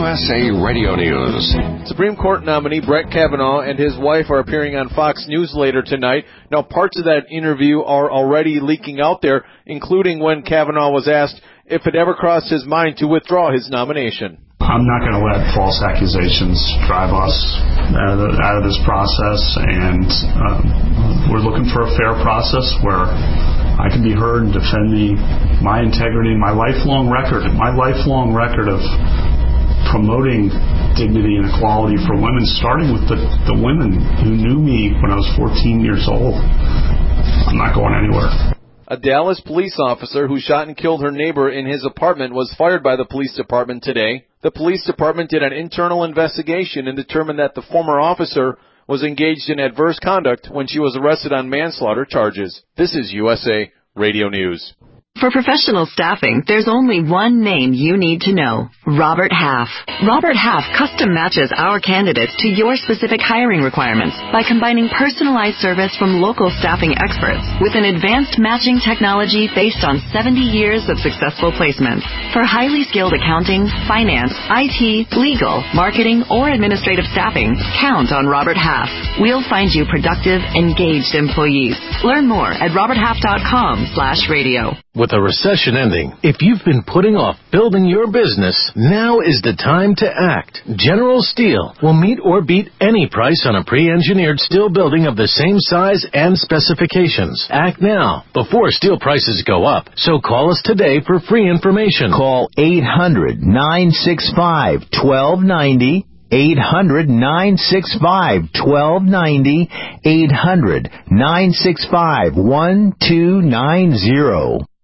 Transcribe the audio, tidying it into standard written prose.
USA Radio News. Supreme Court nominee Brett Kavanaugh and his wife are appearing on Fox News later tonight. Now, parts of that interview are already leaking out there, including when Kavanaugh was asked if it ever crossed his mind to withdraw his nomination. I'm not going to let false accusations drive us out of this process, and we're looking for a fair process where I can be heard and defend my integrity, my lifelong record of promoting dignity and equality for women, starting with the women who knew me when I was 14 years old. I'm not going anywhere. A Dallas police officer who shot and killed her neighbor in his apartment was fired by the police department today. The police department did an internal investigation and determined that the former officer was engaged in adverse conduct when she was arrested on manslaughter charges. This is USA Radio News. For professional staffing, there's only one name you need to know: Robert Half. Robert Half custom matches our candidates to your specific hiring requirements by combining personalized service from local staffing experts with an advanced matching technology based on 70 years of successful placements. For highly skilled accounting, finance, IT, legal, marketing, or administrative staffing, count on Robert Half. We'll find you productive, engaged employees. Learn more at roberthalf.com/radio. With a recession ending, if you've been putting off building your business, now is the time to act. General Steel will meet or beat any price on a pre-engineered steel building of the same size and specifications. Act now, before steel prices go up. So call us today for free information. Call 800-965-1290. 800-965-1290. 800-965-1290.